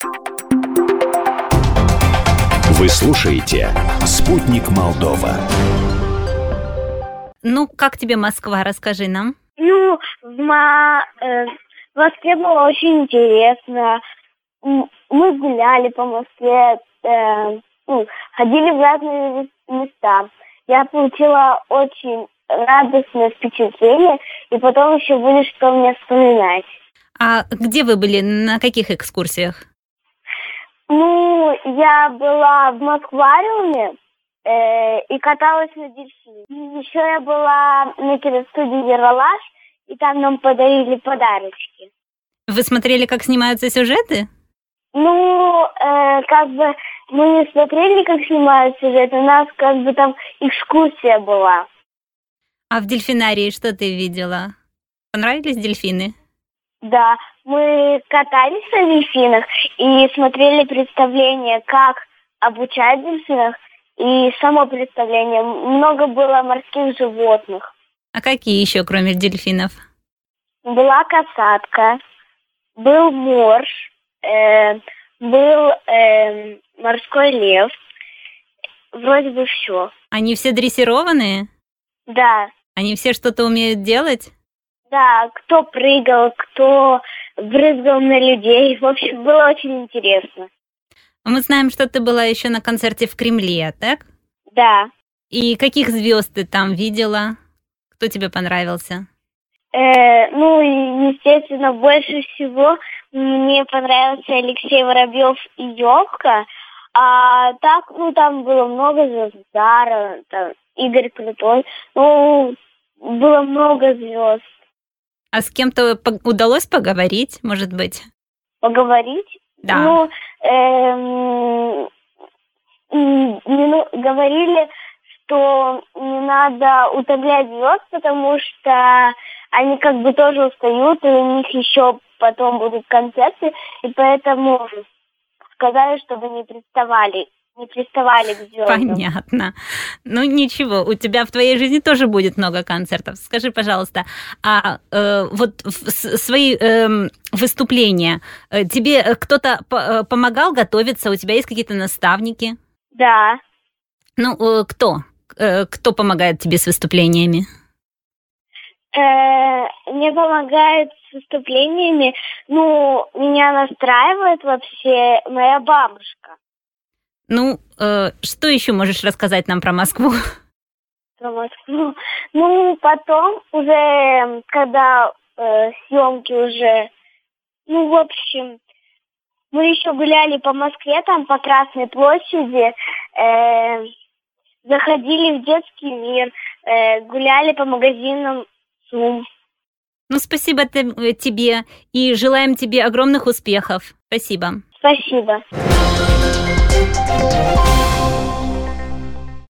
Вы слушаете «Спутник Молдова». Ну, как тебе Москва? Расскажи нам. В Москве было очень интересно. Мы гуляли по Москве, ходили в разные места. Я получила очень радостное впечатление, и потом еще будет что мне вспоминать. А где вы были? На каких экскурсиях? Я была в Москвариуме и каталась на дельфине. Еще я была на киностудии «Ералаш», и там нам подарили подарочки. Вы смотрели, как снимаются сюжеты? Мы не смотрели, как снимают сюжет, у нас там экскурсия была. А в дельфинарии что ты видела? Понравились дельфины? Да, мы катались на дельфинах и смотрели представление, как обучать дельфинах, и само представление. Много было морских животных. А какие еще, кроме дельфинов? Была касатка, был морж, был морской лев. Вроде бы все. Они все дрессированные? Да. Они все что-то умеют делать? Да, кто прыгал, кто брызгал на людей. В общем, было очень интересно. Мы знаем, что ты была еще на концерте в Кремле, так? Да. И каких звезд ты там видела? Кто тебе понравился? Естественно, больше всего мне понравился Алексей Воробьев и Ёлка. А так, там было много звезд. Зара, там, Игорь Крутой. Было много звезд. А с кем-то удалось поговорить, может быть? Поговорить? Да. Говорили, что не надо утомлять звезд, потому что они тоже устают, и у них еще потом будут концерты, и поэтому сказали, чтобы не приставали к звездам. Понятно. Ничего, у тебя в твоей жизни тоже будет много концертов. Скажи, пожалуйста, свои выступления тебе кто-то помогал готовиться? У тебя есть какие-то наставники? Да. Кто? Кто помогает тебе с выступлениями? Мне помогает с выступлениями. Меня настраивает вообще моя бабушка. Что еще можешь рассказать нам про Москву? Про Москву? Потом уже, когда съемки уже... в общем, мы еще гуляли по Москве, там по Красной площади, заходили в детский мир, гуляли по магазинам ЦУМ. Спасибо тебе и желаем тебе огромных успехов. Спасибо. Спасибо.